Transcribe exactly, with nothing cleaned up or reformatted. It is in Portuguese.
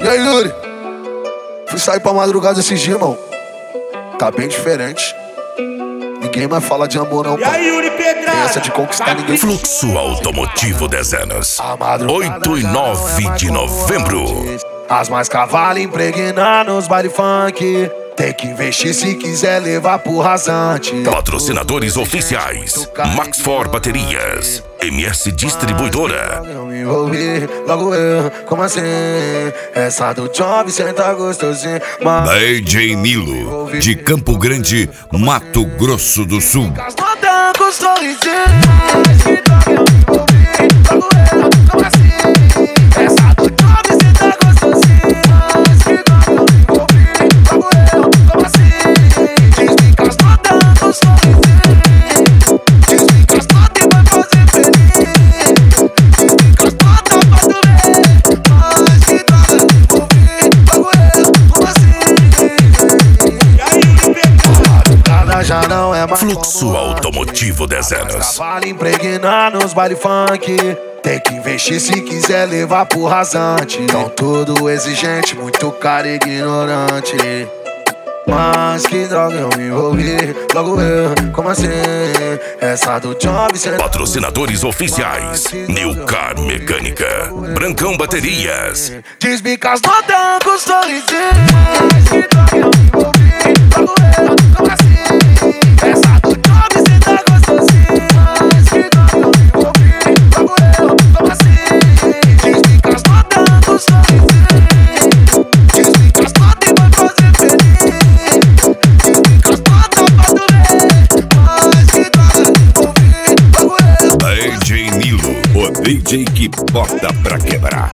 E aí, Yuri? Fui sair pra madrugada esses dias, irmão. Tá bem diferente. Ninguém mais fala de amor, não, E aí, Yuri Pedrada? Tem essa de conquistar ninguém. Fluxo Automotivo dez anos. oito e nove de novembro. As mais cavalo impregnar nos baile funk. Tem que investir se quiser levar pro rasante. Patrocinadores oficiais: Max For Baterias, M S Distribuidora. Eu me envolvi, logo eu, como assim? Essa do job senta gostosinho. D J Nilo, de Campo Grande, Mato Grosso do Sul. Já não é mais Fluxo Automotivo dez anos. Cavalo impregnar nos baile funk. Tem que investir se quiser levar pro rasante. Tão todo exigente, muito cara ignorante. Mas que droga eu me envolvi, logo eu, como assim? Essa do job cê... Patrocinadores oficiais: Nilcar Mecânica, Brancão Baterias. Desbica as notas com sorrisinho. Mas que droga eu me envolvi, logo eu, como assim? Essa do job cê tá gostosinho. Mas que droga eu me envolvi, logo eu, como assim? Desbica as notas com sorrisinho. Desbica as notas e vai fazer feliz. D J Nilo, o D J que bota pra quebrar.